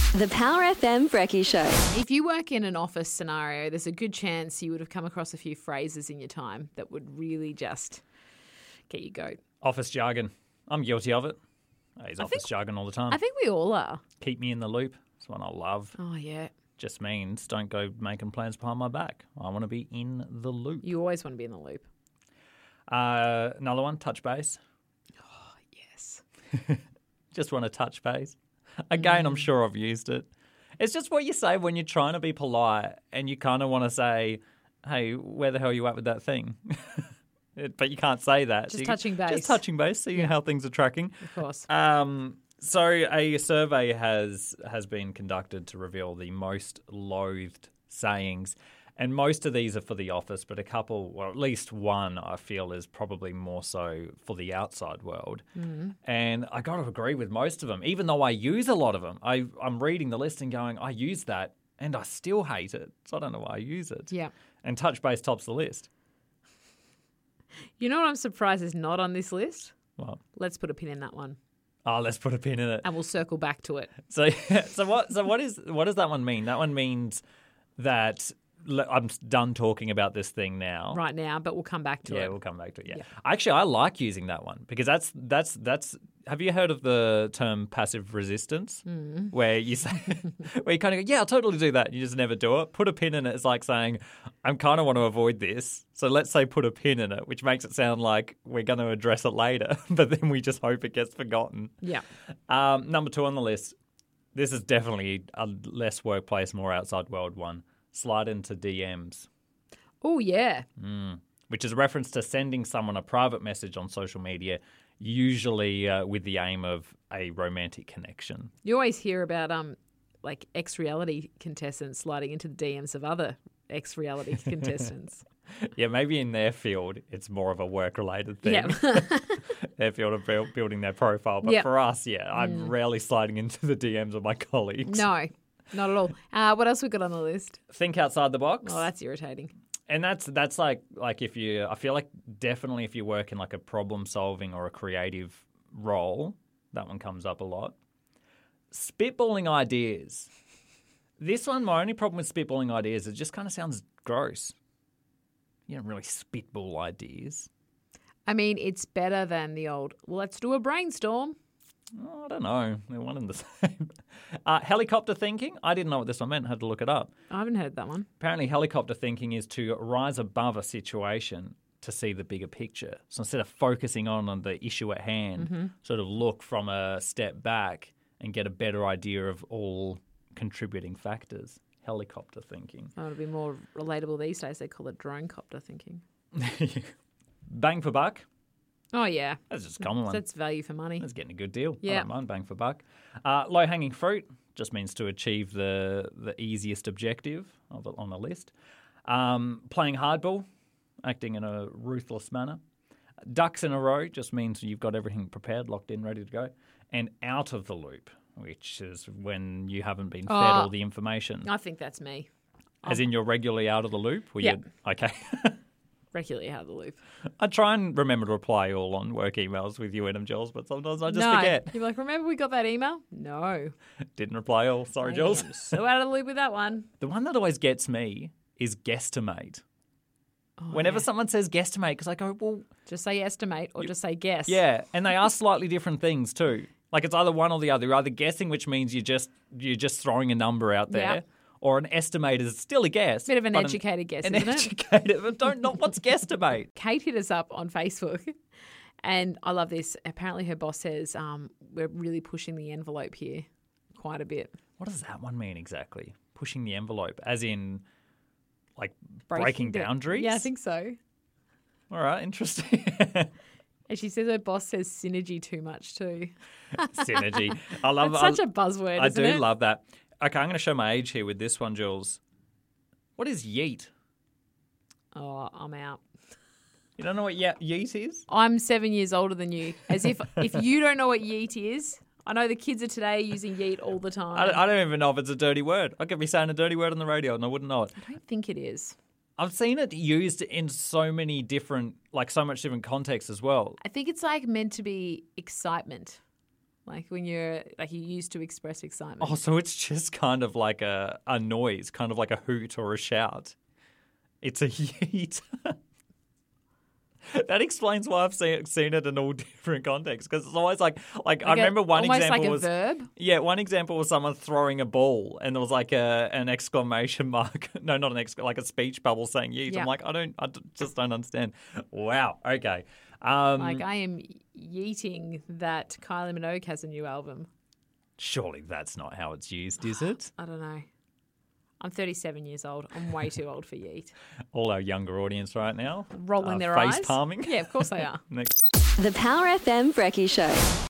The Power FM Brekkie Show. If you work in an office scenario, there's a good chance you would have come across a few phrases in your time that would really just get you going. Office jargon. I'm guilty of it. I use office jargon all the time. I think we all are. Keep me in the loop. That's one I love. Oh, yeah. Just means don't go making plans behind my back. I want to be in the loop. You always want to be in the loop. Another one, touch base. Oh, yes. Just want to touch base. Again, I'm sure I've used it. It's just what you say when you're trying to be polite and you kind of want to say, hey, where the hell are you at with that thing? But you can't say that. Just touching base. Just touching base, seeing how things are tracking. Of course. So a survey has been conducted to reveal the most loathed sayings. And most of these are for the office, but a couple, or at least one, I feel is probably more so for the outside world. Mm. And I got to agree with most of them, even though I use a lot of them. I'm reading the list and going, I use that, and I still hate it. So I don't know why I use it. Yeah. And touch base tops the list. You know what I'm surprised is not on this list? What? Let's put a pin in that one. Oh, let's put a pin in it. And we'll circle back to it. So what does that one mean? That one means that I'm done talking about this thing now. Right now, but we'll come back to it. Yeah, we'll come back to it, yeah. Actually, I like using that one because that's have you heard of the term passive resistance? Mm. Where you say, where you kind of go, yeah, I'll totally do that. You just never do it. Put a pin in it. It's like saying, I kind of want to avoid this. So let's say put a pin in it, which makes it sound like we're going to address it later, but then we just hope it gets forgotten. Yeah. Number 2 on the list. This is definitely a less workplace, more outside world one. Slide into DMs. Oh, yeah. Which is a reference to sending someone a private message on social media, usually with the aim of a romantic connection. You always hear about like ex-reality contestants sliding into the DMs of other ex-reality contestants. Yeah, maybe in their field, it's more of a work-related thing. Yeah. Their field of building their profile. But for us, I'm rarely sliding into the DMs of my colleagues. No. Not at all. What else we got on the list? Think outside the box. Oh, that's irritating. And that's like if you, I feel like definitely if you work in like a problem solving or a creative role, that one comes up a lot. Spitballing ideas. This one, my only problem with spitballing ideas, it just kind of sounds gross. You don't really spitball ideas. I mean, it's better than the old, well, let's do a brainstorm. Oh, I don't know. They're one and the same. Helicopter thinking. I didn't know what this one meant. Had to look it up. I haven't heard that one. Apparently, helicopter thinking is to rise above a situation to see the bigger picture. So instead of focusing on the issue at hand, sort of look from a step back and get a better idea of all contributing factors. Helicopter thinking. Oh, it'll be more relatable these days. They call it drone copter thinking. Bang for buck. Oh, yeah. That's just a common one. That's value for money. That's getting a good deal. Yeah. I don't mind bang for buck. Low-hanging fruit just means to achieve the easiest objective on the list. Playing hardball, acting in a ruthless manner. Ducks in a row just means you've got everything prepared, locked in, ready to go. And out of the loop, which is when you haven't been fed all the information. I think that's me. As in you're regularly out of the loop? Yeah. Okay. Regularly out of the loop. I try and remember to reply all on work emails with you in them, Jules, but sometimes I just no. forget. You're like, remember we got that email? No. Didn't reply all. Sorry, Jules. I'm so out of the loop with that one. The one that always gets me is guesstimate. Whenever someone says guesstimate, because I go, well... Just say estimate or just say guess. Yeah, and they are slightly different things too. Like it's either one or the other. You're either guessing, which means you're just throwing a number out there. Yeah. Or an estimate is still a guess. Bit of an educated guess, isn't it? Educated, but what's guesstimate? Kate hit us up on Facebook, and I love this. Apparently her boss says we're really pushing the envelope here quite a bit. What does that one mean exactly? Pushing the envelope, as in like breaking boundaries? Yeah, I think so. All right, interesting. And she says her boss says synergy too much too. Synergy. I love It's such a buzzword, isn't it? I do love that. Okay, I'm going to show my age here with this one, Jules. What is yeet? Oh, I'm out. You don't know what yeet is? I'm 7 years older than you. As if you don't know what yeet is, I know the kids of today using yeet all the time. I don't even know if it's a dirty word. I could be saying a dirty word on the radio and I wouldn't know it. I don't think it is. I've seen it used in so many different, like so much different contexts as well. I think it's like meant to be excitement. Like when you're like you used to express excitement. Oh, so it's just kind of like a noise, kind of like a hoot or a shout. It's a yeet. That explains why I've seen it in all different contexts, because it's always like I remember one almost example like a was verb. Yeah, one example was someone throwing a ball, and there was like an exclamation mark. No, not like a speech bubble saying yeet. Yeah. I'm like, just don't understand. Wow. Okay. Like I am yeeting that Kylie Minogue has a new album. Surely that's not how it's used, is it? I don't know. I'm 37 years old. I'm way too old for yeet. All our younger audience right now Rolling their face eyes. palming. Yeah, of course they are. Next. The Power FM Brekkie Show.